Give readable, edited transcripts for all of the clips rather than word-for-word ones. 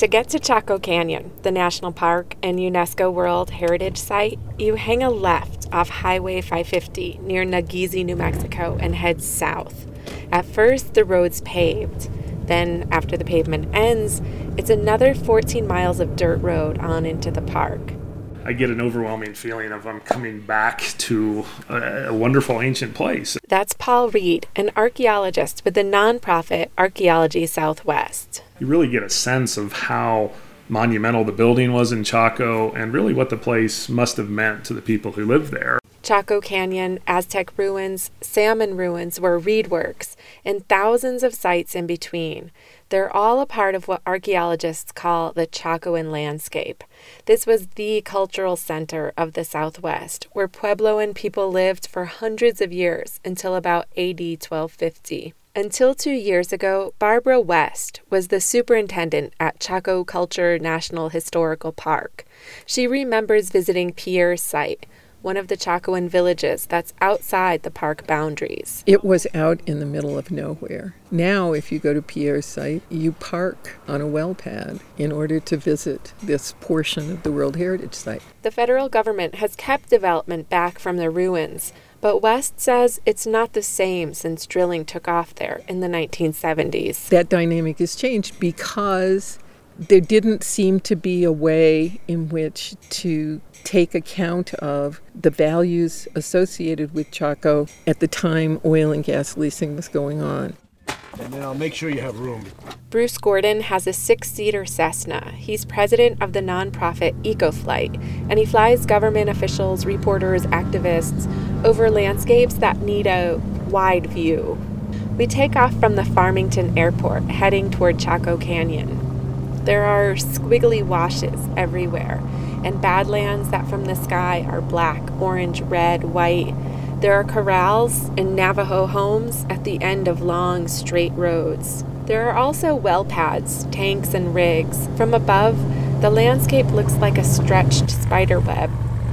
To get to Chaco Canyon, the national park and UNESCO World Heritage Site, you hang a left off Highway 550 near Nageezi, New Mexico, and head south. At first, the road's paved. Then, after the pavement ends, it's another 14 miles of dirt road on into the park. I get an overwhelming feeling of I'm coming back to a wonderful ancient place. That's Paul Reed, an archaeologist with the nonprofit Archaeology Southwest. You really get a sense of how monumental the building was in Chaco and really what the place must have meant to the people who lived there. Chaco Canyon, Aztec ruins, Salmon ruins were Reed works, and thousands of sites in between. They're all a part of what archaeologists call the Chacoan landscape. This was the cultural center of the Southwest, where Puebloan people lived for hundreds of years until about AD 1250. Until 2 years ago, Barbara West was the superintendent at Chaco Culture National Historical Park. She remembers visiting Pierre's site, one of the Chacoan villages that's outside the park boundaries. It was out in the middle of nowhere. Now, if you go to Pierre's site, you park on a well pad in order to visit this portion of the World Heritage Site. The federal government has kept development back from the ruins, but West says it's not the same since drilling took off there in the 1970s. That dynamic has changed because there didn't seem to be a way in which to take account of the values associated with Chaco at the time oil and gas leasing was going on. And then I'll make sure you have room. Bruce Gordon has a 6-seater Cessna. He's president of the nonprofit EcoFlight, and he flies government officials, reporters, activists over landscapes that need a wide view. We take off from the Farmington Airport, heading toward Chaco Canyon. There are squiggly washes everywhere, and badlands that from the sky are black, orange, red, white. There are corrals and Navajo homes at the end of long, straight roads. There are also well pads, tanks, and rigs. From above, the landscape looks like a stretched spider web.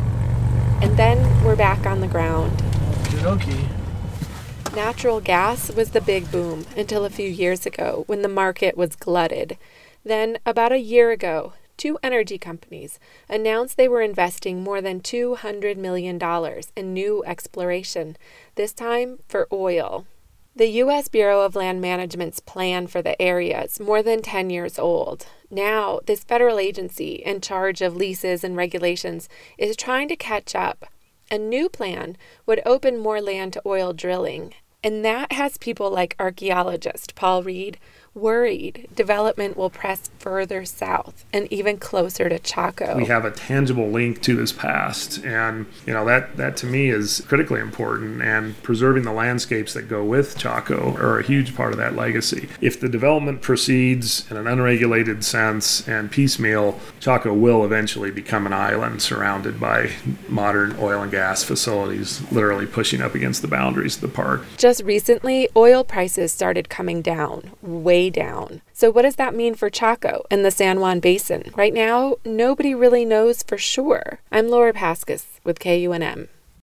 And then we're back on the ground. Okey-dokey. Natural gas was the big boom until a few years ago when the market was glutted. Then, about a year ago, 2 energy companies announced they were investing more than $200 million in new exploration, this time for oil. The U.S. Bureau of Land Management's plan for the area is more than 10 years old. Now, this federal agency in charge of leases and regulations is trying to catch up. A new plan would open more land to oil drilling, and that has people like archaeologist Paul Reed worried development will press further south and even closer to Chaco. We have a tangible link to this past, and that to me is critically important, and preserving the landscapes that go with Chaco are a huge part of that legacy. If the development proceeds in an unregulated sense and piecemeal, Chaco will eventually become an island surrounded by modern oil and gas facilities, literally pushing up against the boundaries of the park. Just recently, oil prices started coming down, way down. So what does that mean for Chaco and the San Juan Basin? Right now, nobody really knows for sure. I'm Laura Paskus with KUNM.